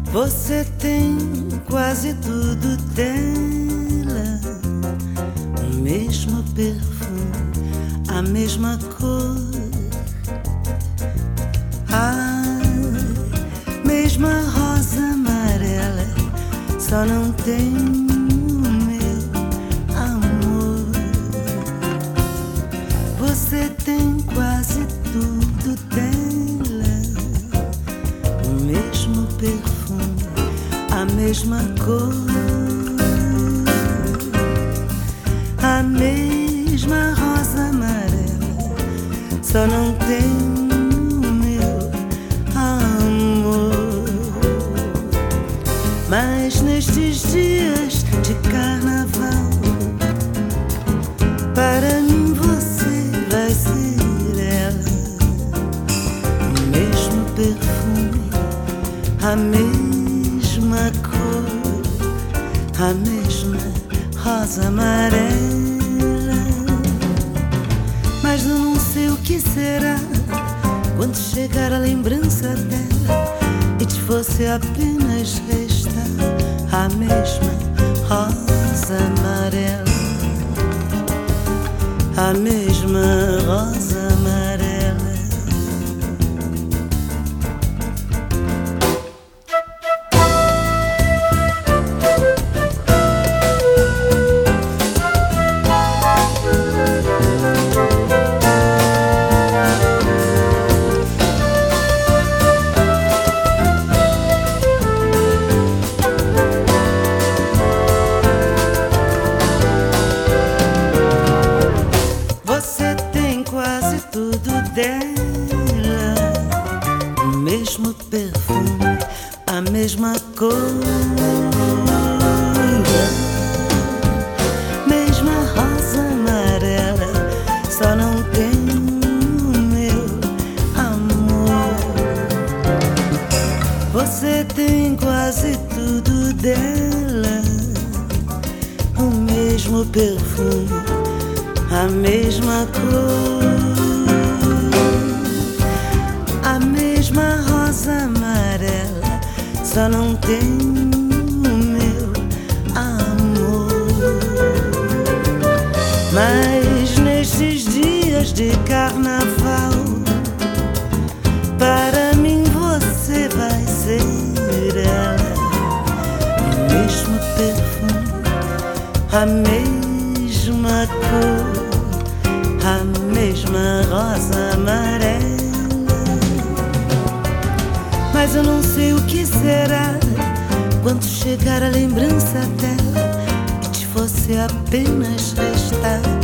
Você tem quase tudo dela, o mesmo perfume, a mesma cor, a mesma rosa amarela, só não tem o meu amor. Você tem quase tudo dela, o mesmo perfume, a mesma cor, a mesma rosa amarela, só não tem o meu amor. Mas nestes dias de carnaval, para mim você vai ser ela, o mesmo perfume, a mesma cor, a mesma rosa amarela. Mas eu não sei o que será quando chegar a lembrança dela e te fosse apenas restar a mesma rosa amarela, a mesma rosa amarela. Você tem quase tudo dela, o mesmo perfume, a mesma cor, mesma rosa amarela, só não tem o meu amor. Você tem quase tudo dela, o mesmo perfume, a mesma cor, a mesma rosa amarela, só não tem o meu amor. Mas nestes dias de carnaval, para mim você vai ser ela, o mesmo perfume, a mesma cor, a mesma rosa amarela. Mas eu não sei o que será quando chegar a lembrança dela e te fosse apenas restar